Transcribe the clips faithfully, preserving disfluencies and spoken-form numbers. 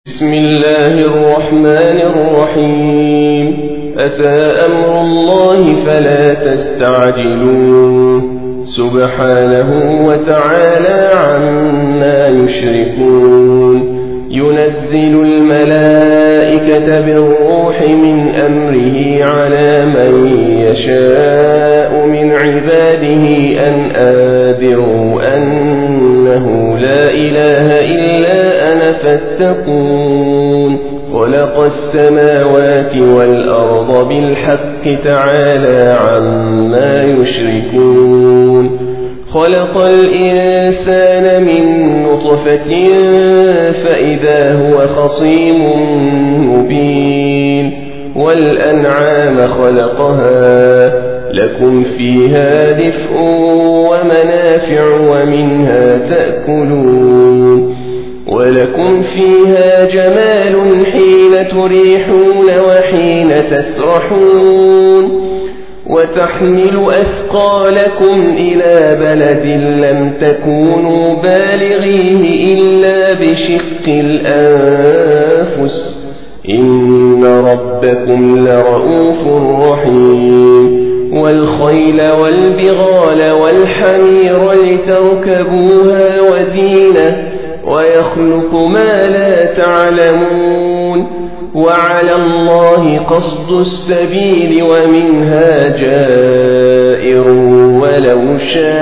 بسم الله الرحمن الرحيم. أتى أمر الله فلا تستعجلوه سبحانه وتعالى عما يشركون. ينزل الملائكة بالروح من أمره على من يشاء من عباده أن أنذروا أنه لا إله إلا أنا فاتقون. خلق السماوات والأرض بالحق تعالى عما يشركون. خلق الإنسان من نطفة فإذا هو خصيم مبين. والأنعام خلقها لكم فيها دفء ومنافع ومنها تأكلون. ولكم فيها جمال حين تريحون وحين تسرحون. وتحمل أثقالكم إلى بلد لم تكونوا بالغيه إلا بشق الأنفس إن ربكم لرؤوف رحيم. والخيل والبغال والحمير لتركبوها وزينة ويخلق ما لا تعلمون. وعلى الله قصد السبيل ومنها جائر ولو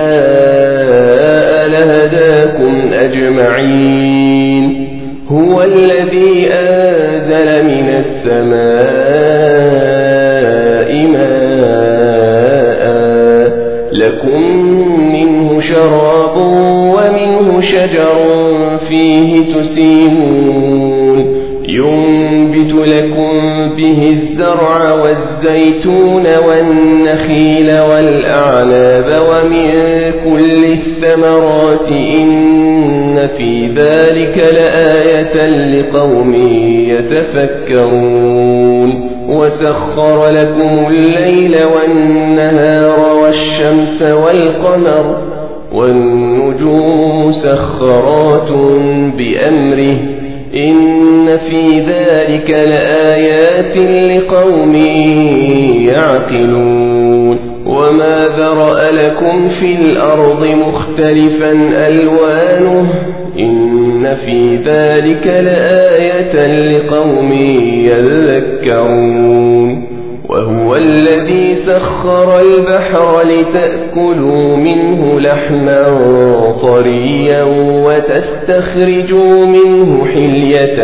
شاء لهداكم أجمعين. هو الذي أنزل من السماء ماء لكم منه شراب ومنه شجر فيه تسيمون. ينبت لكم به الزرع والزيتون والنخيل والأعناب ومن كل الثمرات إن في ذلك لآية لقوم يتفكرون. وسخر لكم الليل والنهار والشمس والقمر والنجوم مسخرات بأمره إن في ذلك لآيات لقوم يعقلون. وما ذرأ لكم في الأرض مختلفا ألوانه إن في ذلك لآية لقوم يذكرون. وهو الذي سخر البحر لتأكلوا منه لحما طريا وتستخرجوا منه حلية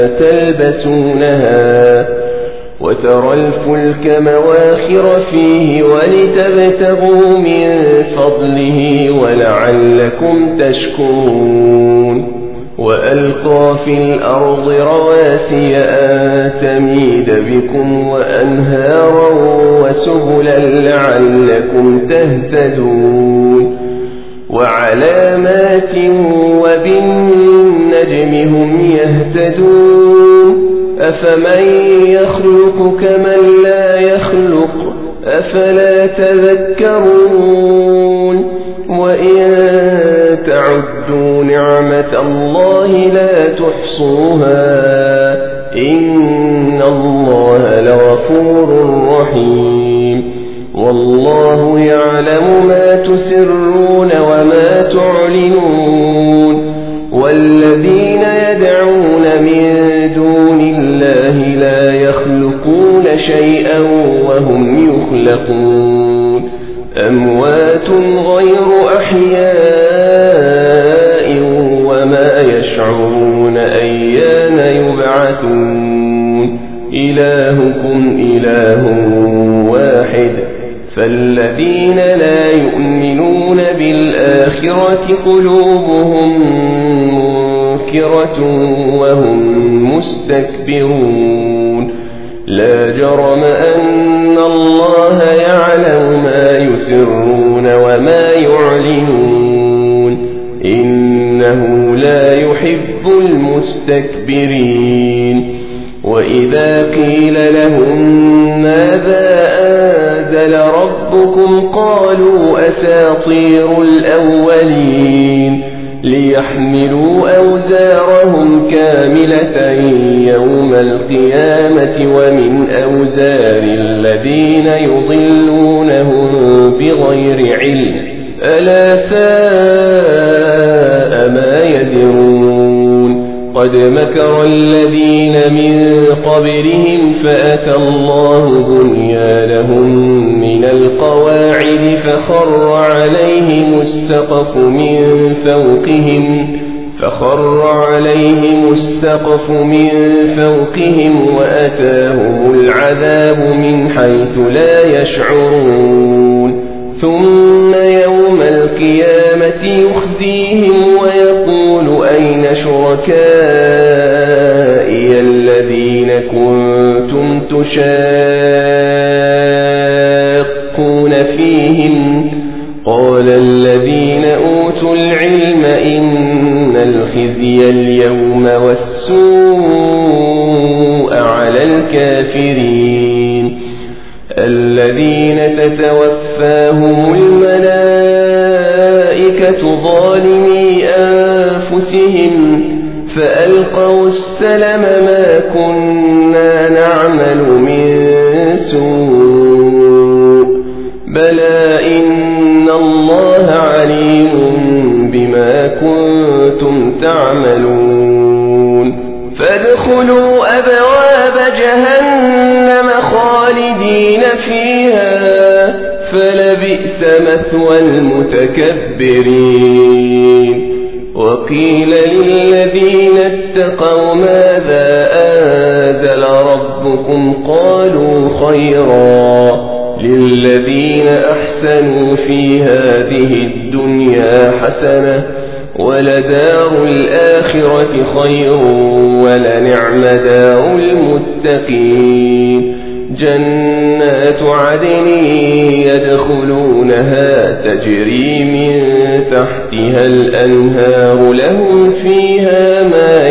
تلبسونها وترى الفلك مواخر فيه ولتبتغوا من فضله ولعلكم تشكرون. وألقى في الأرض رواسي أن تميد بكم وأنهارا وسبلا لعلكم تهتدون. وعلامات وبالنجم هم يهتدون. أفمن يخلق كمن لا يخلق أفلا تذكرون. وإن تعدوا نعمة الله لا تحصوها إن الله لغفور رحيم. والله يعلم ما تسرون وما تعلنون. والذين يدعون من دون الله لا يخلقون شيئا وهم يخلقون. أموات غير أحياء وما يشعرون أيان يبعثون. إلهكم إله واحد فالذين لا يؤمنون بالآخرة قلوبهم منكرة وهم مستكبرون. لا جرم أن الله يعلم ما يسرون وما يعلنون إنه لا يحب المستكبرين. وإذا قيل لهم ماذا أنزل ربكم قالوا أساطير الأولين ليحملوا أوزارهم كاملة يوم القيامة ومن أوزار الذين يضلونهم بغير علم ألا ساء ما يزرون قد مكر الذين من قبلهم فأتى الله بنيانهم من القواعد فخر عليهم السقف من فوقهم فخر عليهم السقف من فوقهم وأتاهم العذاب من حيث لا يشعرون ثم يوم القيامة يخزيهم ويقول أين شركائي الذين كنتم تشاقون فيهم قال الذين أوتوا العلم إن الخزي اليوم والسوء على الكافرين الذين تتوفاهم الملائكة ظالمي أنفسهم فألقوا السلم ما كنا نعمل من سوء بلى إن الله عليم بما كنتم تعملون فادخلوا أبواب جهنم خالدين فيها فلبئس مثوى المتكبرين وقيل للذين اتقوا ماذا أنزل ربكم قالوا خيرا للذين أحسنوا في هذه الدنيا حسنة ولدار الآخرة خير ولنعم دار المتقين جنات عدن يدخلونها تجري من تحتها الأنهار لهم فيها ما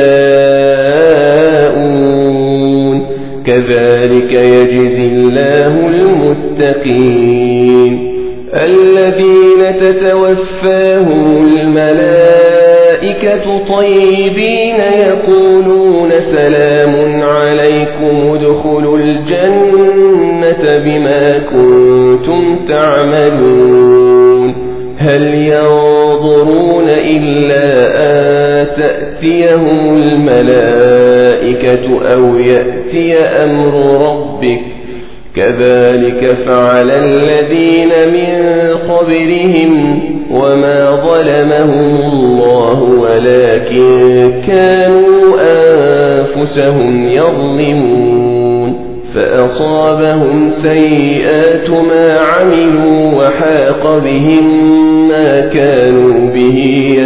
يشاءون كذلك يجزي الله المتقين الذين تتوفاهم الملائكة طيبين يقولون سلام عليكم ادخلوا الجنة بما كنتم تعملون هل ينظرون إلا أن تأتيهم الملائكة أو يأتي أمر ربك كذلك فعل الذين من قبلهم وما ظلمهم الله ولكن كانوا أنفسهم يظلمون فأصابهم سيئات ما عملوا وحاق بهم ما كانوا به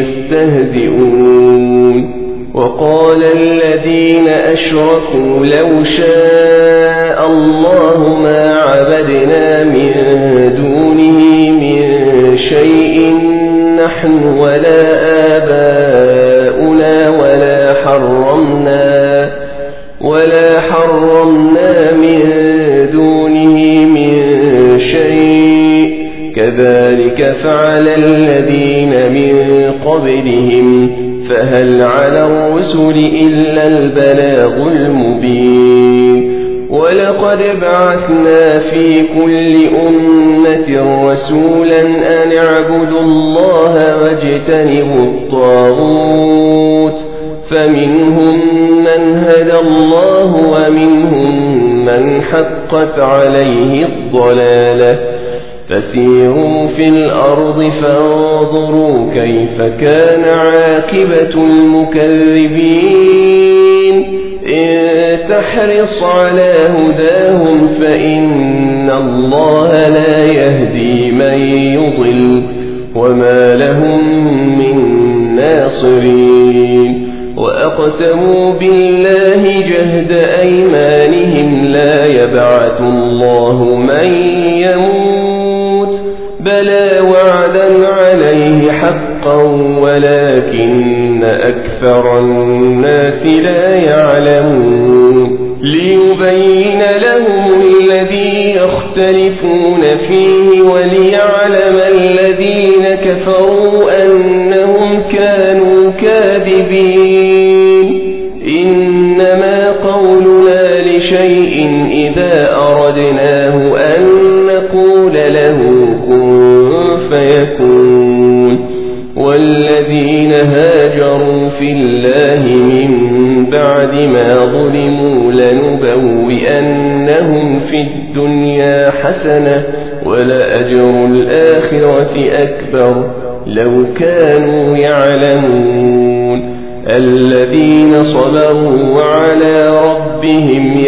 يستهزئون وقال الذين أشركوا لو شاء الله ما عبدنا من دونه من شيء نحن ولا آباؤنا ولا حرمنا ولا حرمنا من دونه من شيء كذلك فعل الذين من قبلهم فهل على الرسل إلا البلاغ المبين ولقد بعثنا في كل أمة رسولا أن اعبدوا الله واجتنبوا الطاغوت فمنهم من هدى الله ومنهم من حقت عليه الضلالة فسيروا في الأرض فانظروا كيف كان عاقبة المكذبين إن تحرص على هداهم فإن الله لا يهدي من يضل وما لهم من ناصرين وأقسموا بالله جهد أيمانهم لا يبعث الله من يموت بلى وعدا عليه حقا ولكن أكثر الناس لا يعلمون ليبين لهم الذي يختلفون فيه وليعلم الذين كفروا أنهم إنما قولنا لشيء إذا أردناه أن نقول له كن فيكون والذين هاجروا في الله من بعد ما ظلموا لنبوئنهم في الدنيا حسنة ولأجر الآخرة أكبر لو كانوا يعلمون الذين صبروا وعلى ربهم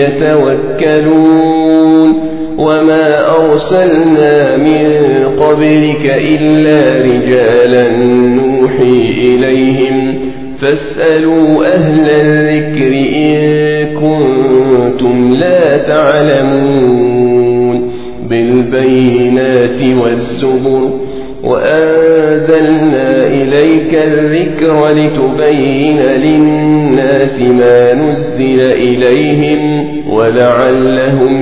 يتوكلون وما أرسلنا من قبلك إلا رجالا نوحي إليهم فاسألوا أهل الذكر إن كنتم لا تعلمون بالبينات والزبر وأنزلنا إليك الذكر لتبين للناس ما نزل إليهم ولعلهم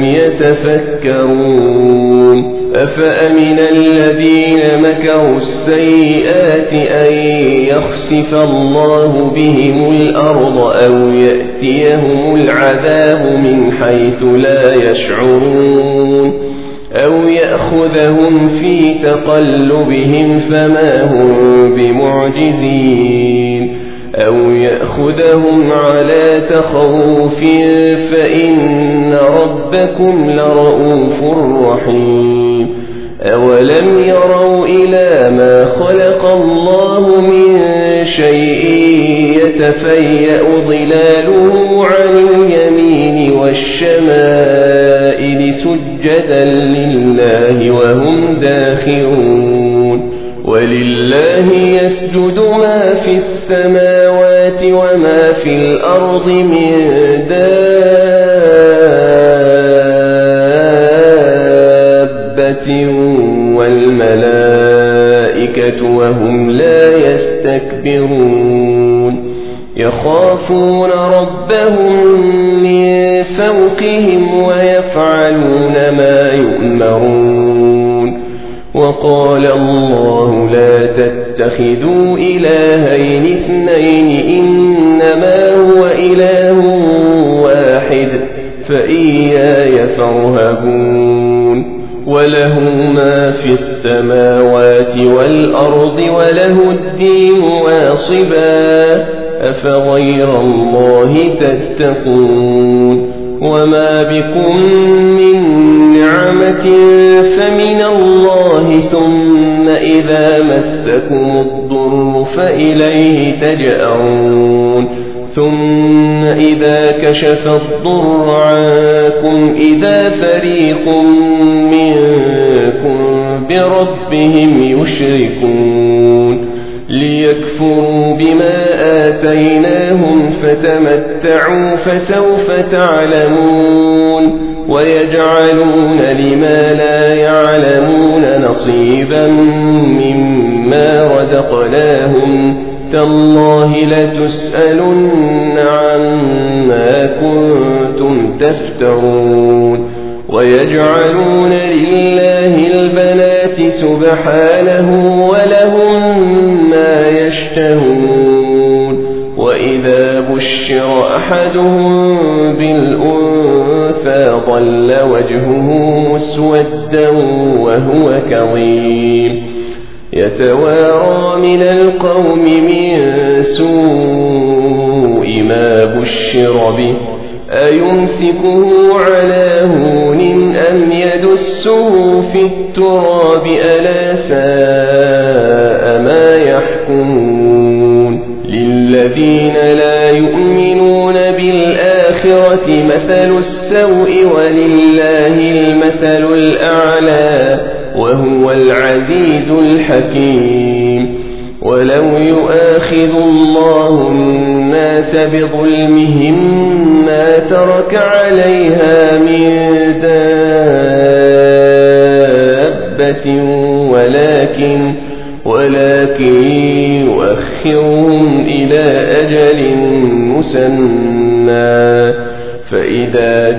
يتفكرون أفأمن الذين مكروا السيئات أن يخسف الله بهم الأرض أو يأتيهم العذاب من حيث لا يشعرون أو يأخذهم في تقلبهم فما هم بمعجزين أو يأخذهم على تخوف فإن ربكم لرؤوف رحيم أولم يروا إلى ما خلق الله من شيء يتفيأ ظلاله عن اليمين والشمائل سجدا لله وهم داخرون ولله يسجد ما في السماوات وما في الأرض من دابة والملائكة وهم لا يستكبرون يخافون ربهم من فوقهم ويفعلون ما يؤمرون وقال الله لا تتخذوا إلهين اثنين إنما هو إله واحد فإياي فارهبون وله ما في السماوات والأرض وله الدين واصبا أفغير الله تتقون وما بكم من نعمة فمن الله ثم إذا مسكم الضر فإليه تجأرون ثم إذا كشف الضر عنكم إذا فريق منكم بربهم يشركون ليكفروا بما آتيناهم فتمتعوا فسوف تعلمون ويجعلون لما لا يعلمون نصيبا مما رزقناهم تالله لتسألن عما كنتم تفترون ويجعلون لله البنات سبحانه ولهم ما يشتهون وإذا بشر أحدهم بالأنثى ظل وجهه مسودا وهو كظيم يتوارى من القوم من سوء ما بشر به أيمسكه على هون أم يدسه في التراب ألا ساء ما يحكمون للذين لا يؤمنون بالآخرة مثل السوء ولله المثل الأعلى وهو العزيز الحكيم ولو يؤاخذ الله الناس بظلمهم ما ترك عليها من دابة ولكن ولكن يؤخرهم إلى أجل مسمى فإذا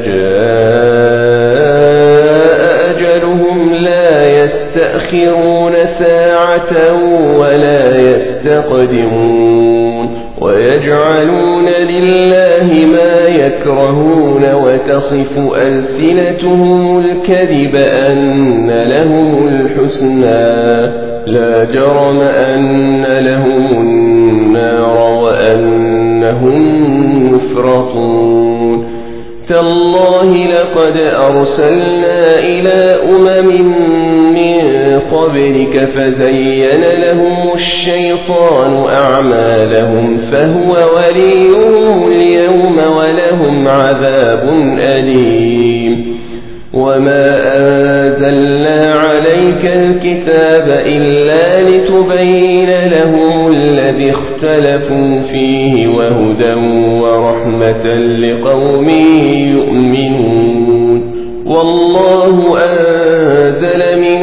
جاء أجلهم لا يستأخرون ساعة ولا يستقدمون ويجعلون لله ما يكرهون وتصف ألسنتهم الكذب أن لهم الحسنى لا جرم أن لهم النار وأنهم مفرطون تالله لقد أرسلنا إلى أمم من قبلك فزين لهم الشيطان أعمالهم فهو وليهم اليوم ولهم عذاب أليم وما أنزلنا عليك الكتاب إلا لتبين لهم الذي اختلفوا فيه وهدى ورحمة لقوم يؤمنون والله أنزل من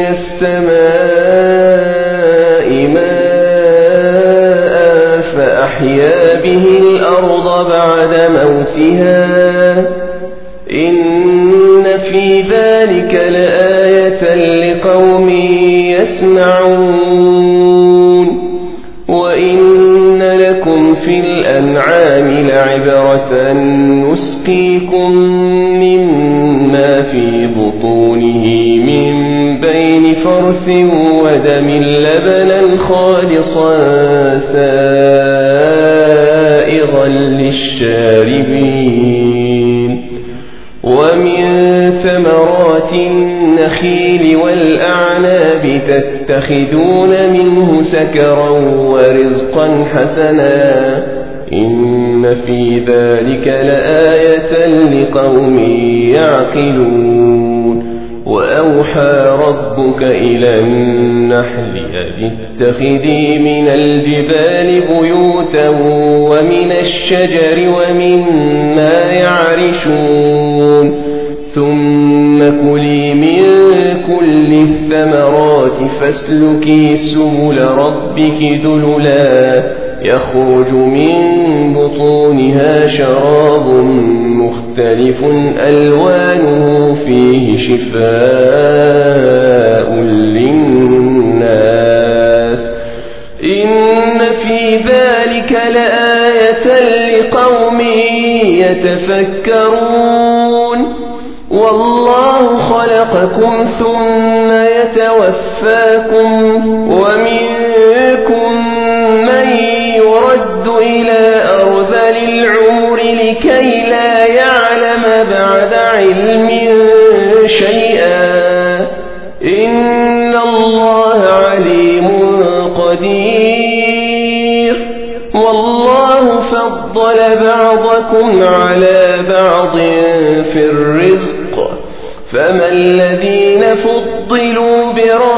السماء ماء فأحيا به الأرض بعد موتها إن في ذلك لآية لقوم يسمعون وإن لكم في الأنعام لعبرة نسقيكم مما في بطونه من بين فرث ودم لبنا خالصا سائغا للشاربين ومن ثمرات النخيل والأعناب تتخذون منه سكرا ورزقا حسنا إن في ذلك لآية لقوم يعقلون وأوحى ربك إلى النحل أن اتخذي من الجبال بيوتا ومن الشجر ومما يعرشون ثم كلي من كل الثمرات فاسلكي سبل ربك ذللا يخرج من بطونها شراب مختلف ألوانه فيه شفاء للناس إن في ذلك لآية لقوم يتفكرون والله خلقكم ثم يتوفاكم ومنكم من يرد إلى أرذل العمر لكي لا يعلم بعد علم شيئا إن الله عليم قدير والله فضل بعضكم على بعض في الرزق فما الذين فضلوا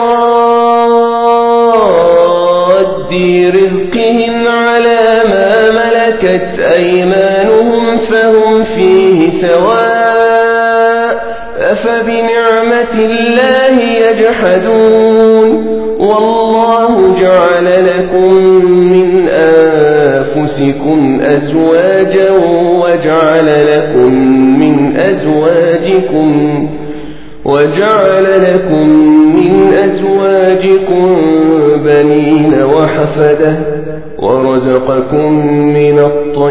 براد رزقهم على ما ملكت أيمانهم فهم فيه سواء أفبنعمة الله يجحدون والله جعل لكم من أنفسكم أزواجا وجعل لكم من أزواجكم وجعل لكم من أزواجكم بنين وحفدة ورزقكم من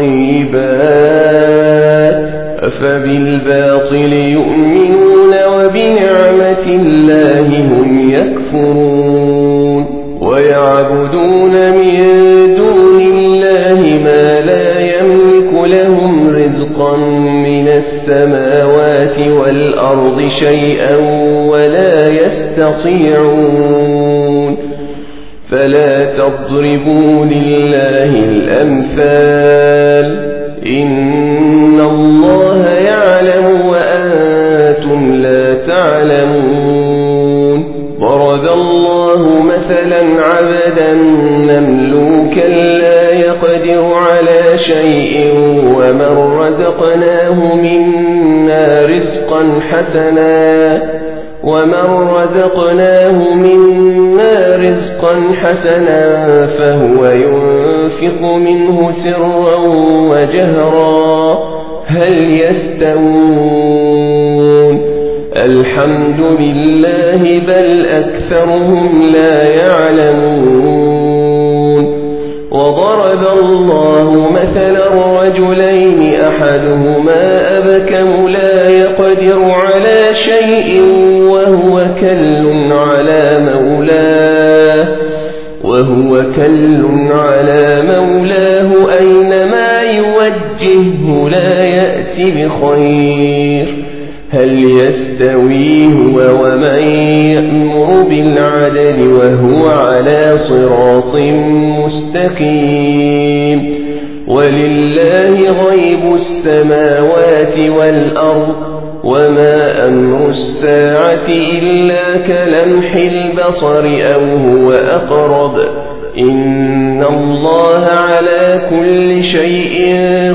الطيبات أفبالباطل يؤمنون وبنعمة الله هم يكفرون ويعبدون من دون الله ما لا يملك لهم رزقا من السماوات والأرض شيئا ولا يستطيعون فلا تضربوا لله الأمثال إن الله يعلم وأنتم لا تعلمون ضرب الله مثلا عبدا مملوكا لا يقدر على شيء ومن رزقناه منا رزقا حسنا ومن رزقناه منا رزقا حسنا فهو ينفق منه سرا وجهرا هل يستوون الحمد لله بل أكثرهم لا يعلمون وضرب الله مثلا رجلين أحدهما وكل على مولاه أينما يوجهه لا يأتي بخير هل يستوي هو ومن يأمر بالعدل وهو على صراط مستقيم ولله غيب السماوات والأرض وما أمر الساعة إلا كلمح البصر أو هو أقرب إن الله على كل شيء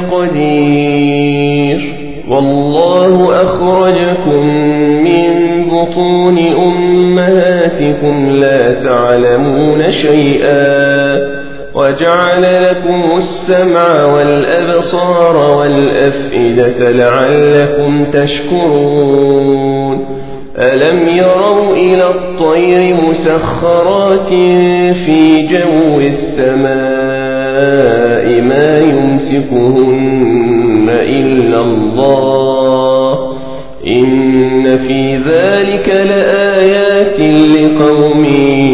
قدير والله أخرجكم من بطون أمهاتكم لا تعلمون شيئا وجعل لكم السمع والأبصار والأفئدة لعلكم تشكرون ألم يروا إلى الطير مسخرات في جو السماء ما يمسكهن إلا الله إن في ذلك لآيات لقوم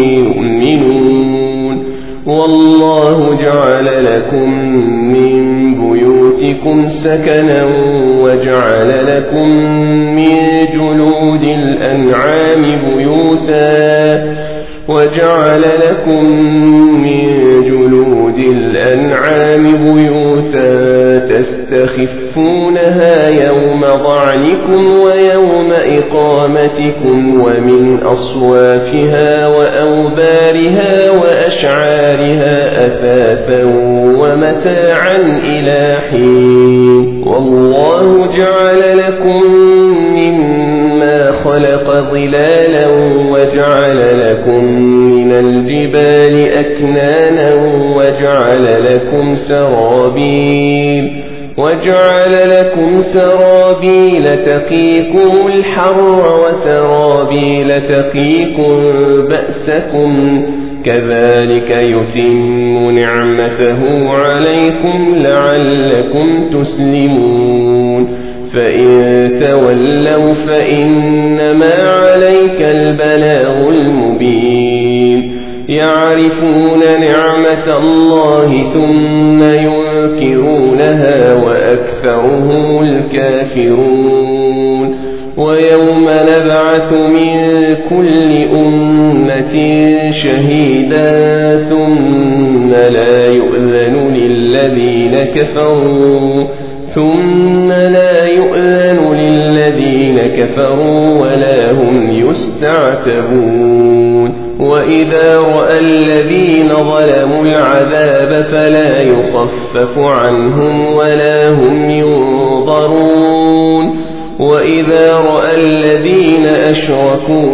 يؤمنون والله جعل لكم من بيوتكم سكنا وجعل لكم من جلود الأنعام بيوتا وجعل لكم من جلود الأنعام بيوتا تستخفونها يوم ضعنكم ويوم إقامتكم ومن أصوافها وأوبارها وأشعارها أثاثا ومتاعا إلى حين والله جعل لكم مما خلق ظلالا وجعل لكم من الجبال أكنانا وجعل لكم سرابيل وجعل لكم سرابيل تقيكم الحر وسرابيل تقيكم بأسكم كذلك يتم نعمته عليكم لعلكم تسلمون فإن تولوا فإنما عليك البلاغ المبين يعرفون نعمة الله ثم ينكرونها وأكثرهم الكافرون ويوم نبعث من كل أمة شهيدا ثم لا يؤذن للذين كفروا ثم لا يؤذن للذين كفروا ولا هم يستعتبون وإذا رأى الذين ظلموا العذاب فلا يخفف عنهم ولا هم ينظرون وإذا رأى الذين أشركوا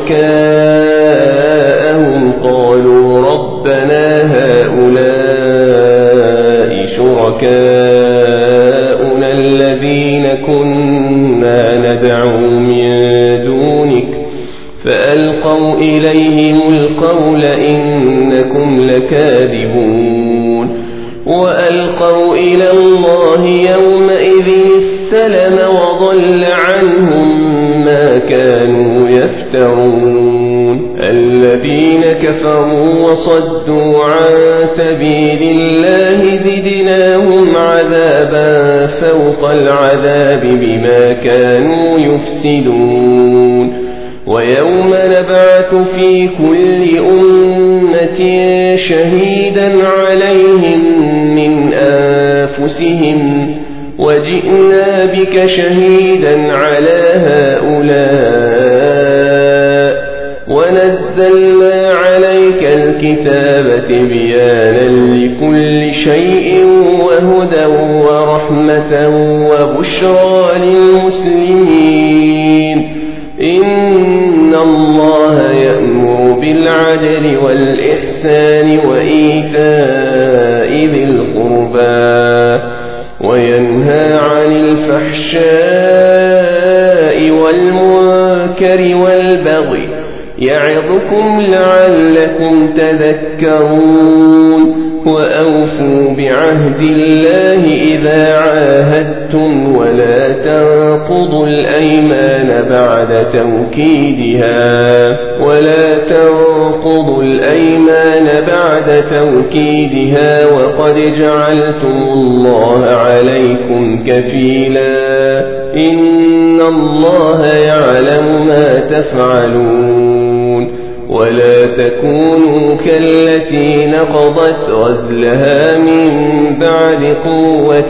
شركاءهم قالوا ربنا هؤلاء شركاؤنا الذين كنا ندعو من دونك فألقوا إليهم القول إنكم لكاذبون وألقوا إلى الله يومئذ السلم وضل عنهم ما كانوا يفترون الذين كفروا وصدوا عن سبيل الله زدناهم عذابا فوق العذاب بما كانوا يفسدون ويوم نبعث في كل أمة شهيدا عليهم من أنفسهم وجئنا بك شهيدا على هؤلاء ونزلنا عليك الكتاب تبيانا لكل شيء وهدى ورحمة وبشرى للمسلمين إن الله يأمر بالعدل والإحسان وإيتاء ذي القربى وينهى عن الفحشاء والمنكر والبغي يعظكم لعلكم تذكرون وأوفوا بعهد الله إذا عاهدتم صددتم ولا تنقضوا الأيمان بعد توكيدها ولا تنقضوا الأيمان بعد توكيدها وقد جعلتم الله عليكم كفيلا إن الله يعلم ما تفعلون ولا تكونوا كالتي نقضت غزلها من بعد قوة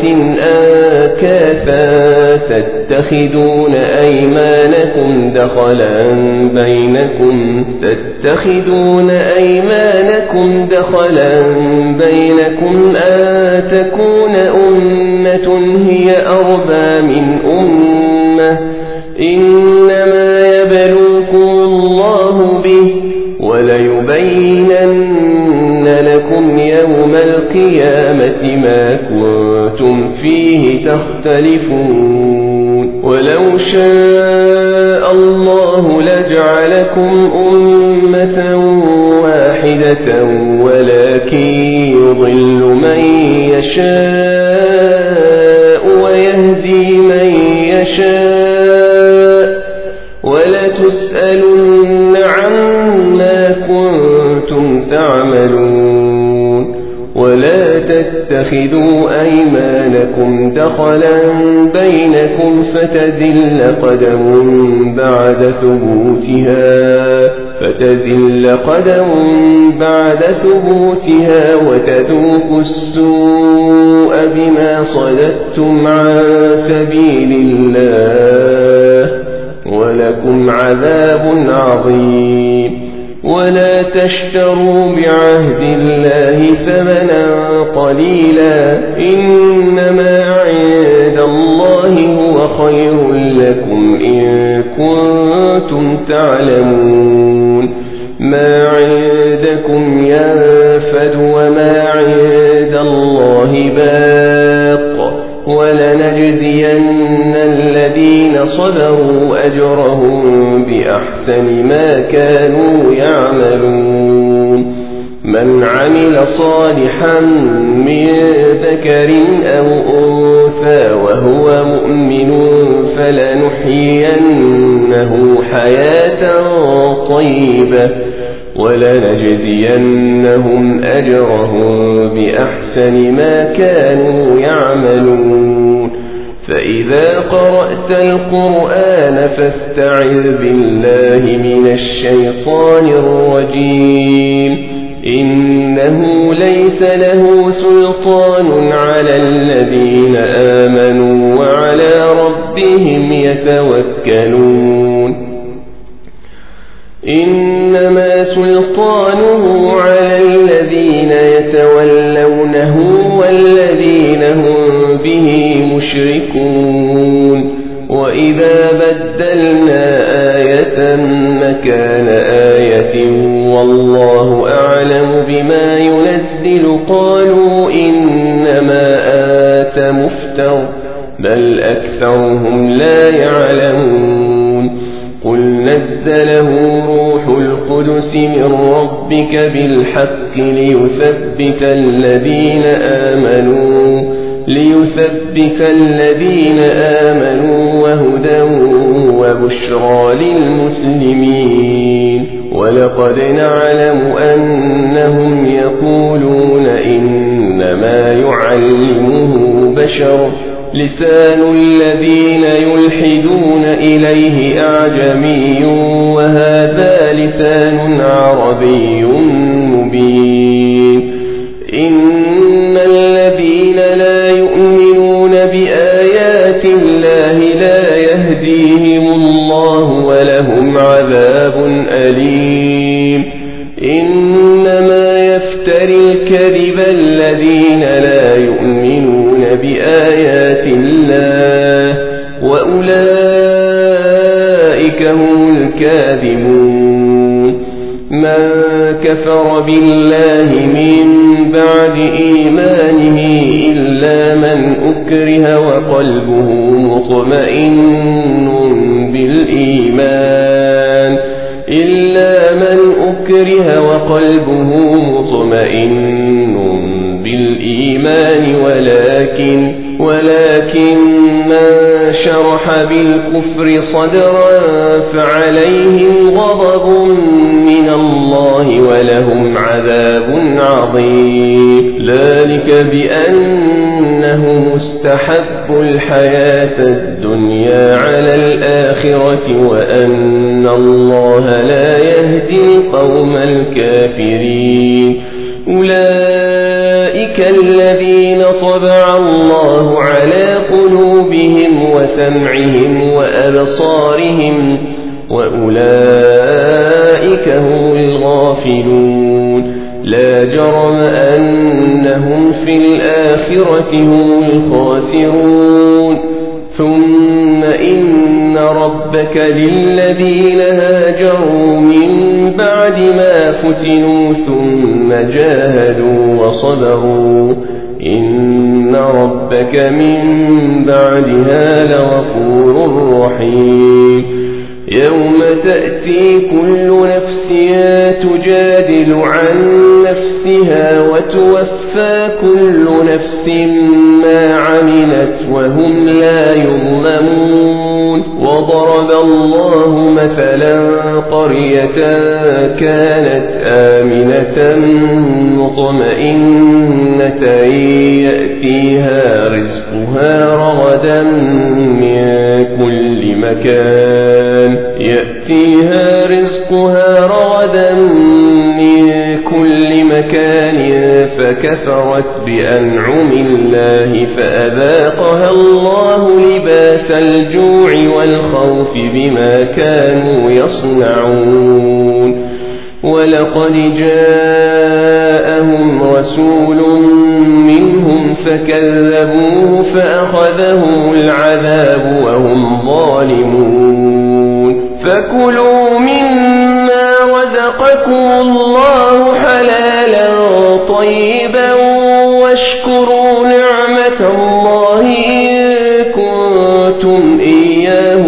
أنكاثا تتخذون أيمانكم دخلا بينكم تتخذون أيمانكم دخلا بينكم أن تكون أمة هي أربى من أمة إنما يبلوكم الله به وليبينن لكم يوم القيامة ما كنتم فيه تختلفون ولو شاء الله لجعلكم أمة واحدة ولكن يضل من يشاء ويهدي من يشاء ولتسألن عما كنتم تعملون ولا تتخذوا أيمانكم دخلا بينكم فتزل قدم بعد ثبوتها فتزل قدم بعد ثبوتها وتذوقوا السوء بما صددتم عن سبيل الله ولكم عذاب عظيم ولا تشتروا بعهد الله ثمنا قليلا إنما عند الله هو خير لكم إن كنتم تعلمون ما عندكم ينفد وما عند الله باق ولنجزين الذين صبروا أجرهم بأحسن ما كانوا يعملون من عمل صالحا من ذكر أو أنثى وهو مؤمن فلنحيينه حياة طيبة ولنجزينهم أجرهم بأحسن ما كانوا يعملون فإذا قرأت القرآن فاستعذ بالله من الشيطان الرجيم إنه ليس له سلطان على الذين آمنوا وعلى ربهم يتوكلون إنما سلطانه على الذين يتولونه والذين هم به مشركون وإذا بدلنا آية مكان آية والله أعلم بما ينزل قالوا إنما آت مفتر بل أكثرهم لا يعلمون قل نزله روح القدس من ربك بالحق ليثبت الذين آمنوا ليثبت الذين آمنوا وهدى وبشرى للمسلمين ولقد نعلم أنهم يقولون إنما يعلمه بشر لسان الذين يلحدون إليه أعجمي وهذا لسان عربي مبين إن الذين لا يؤمنون بآيات الله لا يهديهم الله ولهم عذاب أليم إنما يفتري الكذب الذين لا يؤمنون بآيات الله وأولئك هم الكاذبون من كفر بالله من بعد إيمانه إلا من أكره وقلبه مطمئن بالإيمان إلا من أكره وقلبه مطمئن بالإيمان ولكن ولكن من شرح بالكفر صدرا فعليهم غضب من الله ولهم عذاب عظيم. ذلك بأنهم استحبوا الحياة الدنيا على الآخرة وأن الله لا يهدي القوم الكافرين. أولئك الذين طبع الله على قلوبهم وسمعهم وأبصارهم وأولئك هم الغافلون. لا جرم أنهم في الآخرة هم الخاسرون. ثم إن ربك للذين هاجروا من بعد ما فتنوا ثم جاهدوا وصبروا إن ربك من بعدها لغفور رحيم. يوم تأتي كل نفس تجادل عن نفسها وتوفى كل نفس ما عملت وهم لا يظلمون. وضرب الله مثلا قرية كانت آمنة مطمئنة يأتيها رزقها رغدا من كل مكان يأتيها رزقها رغدا من كل مكان فكفرت بأنعم الله فأذاقها الله لباس الجوع والخوف بما كانوا يصنعون. ولقد جاءهم رسول منهم فكذبوه فأخذهم العذاب وهم ظالمون. فكلوا مما رزقكم الله حلالا طيبا واشكروا نعمة الله إن كنتم إياه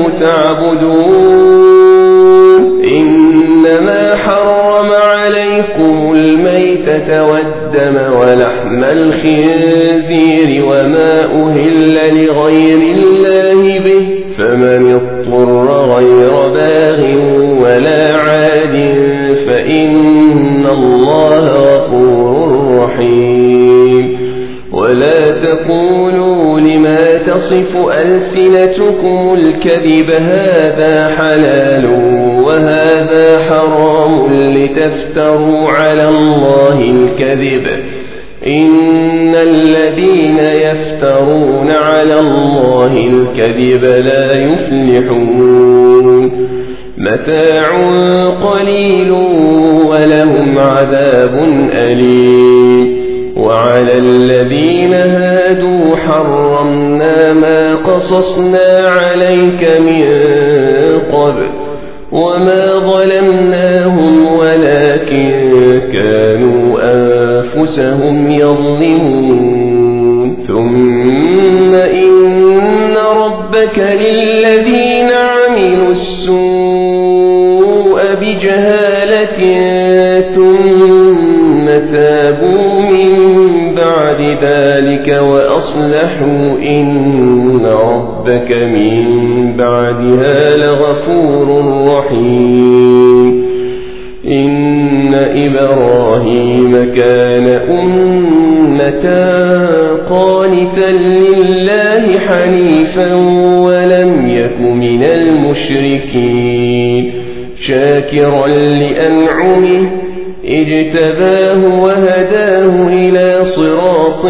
تعبدون. إنما حرم عليكم الميتة والدم ولحم الخنزير وما أهل لغير الله به فمن اضطر غير باغ ولا عاد فإن الله غفور رحيم. ولا تقولوا لما تصف ألسنتكم الكذب هذا حلال وهذا حرام لتفتروا على الله الكذب إن الذين يفترون على الله الكذب لا يفلحون. متاع قليل ولهم عذاب أليم. وعلى الذين هادوا حرمنا ما قصصنا عليك من قبل وما ظلمناهم ولكن كانوا أنفسهم يظلمون. ثم إن ربك للذين عملوا السوء بجهالة ثم تابوا من بعد ذلك وأصلحوا إن ربك من بعدها لغفور رحيم. إن إبراهيم كان أمة قانتا لله حنيفا ولم يك من المشركين شاكرا لأنعمه اجتباه وهداه إلى صراط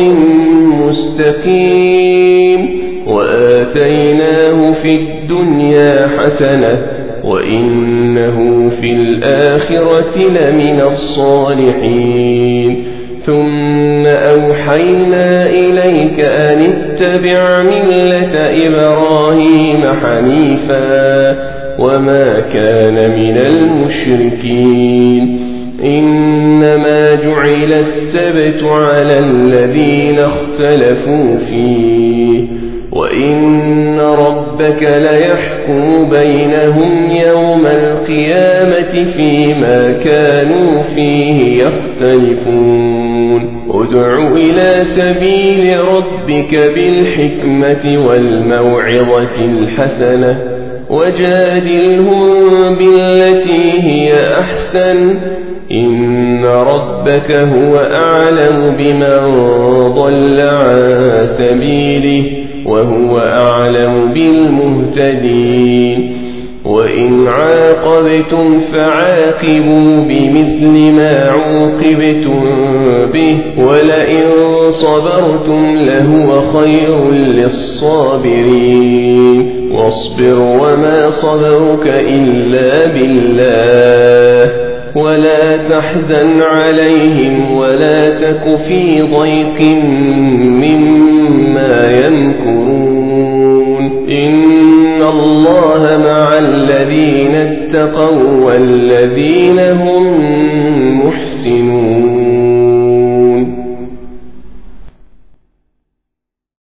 مستقيم. وآتيناه في الدنيا حسنة وإنه في الآخرة لمن الصالحين. ثم أوحينا إليك أن اتبع ملة إبراهيم حنيفا وما كان من المشركين. إنما جعل السبت على الذين اختلفوا فيه وإن ربك ليحكم بينهم يوم القيامة فيما كانوا فيه يختلفون. ادع إلى سبيل ربك بالحكمة والموعظة الحسنة وجادلهم بالتي هي أحسن إن ربك هو أعلم بمن ضل عن سبيله وهو أعلم بالمهتدين وإن عاقبتم فعاقبوا بمثل ما عوقبتم به ولئن صبرتم لهو خير للصابرين واصبر وما صبرك إلا بالله ولا تحزن عليهم ولا تك في ضيق مما يمكرون إن الله مع الذين اتقوا والذين هم محسنون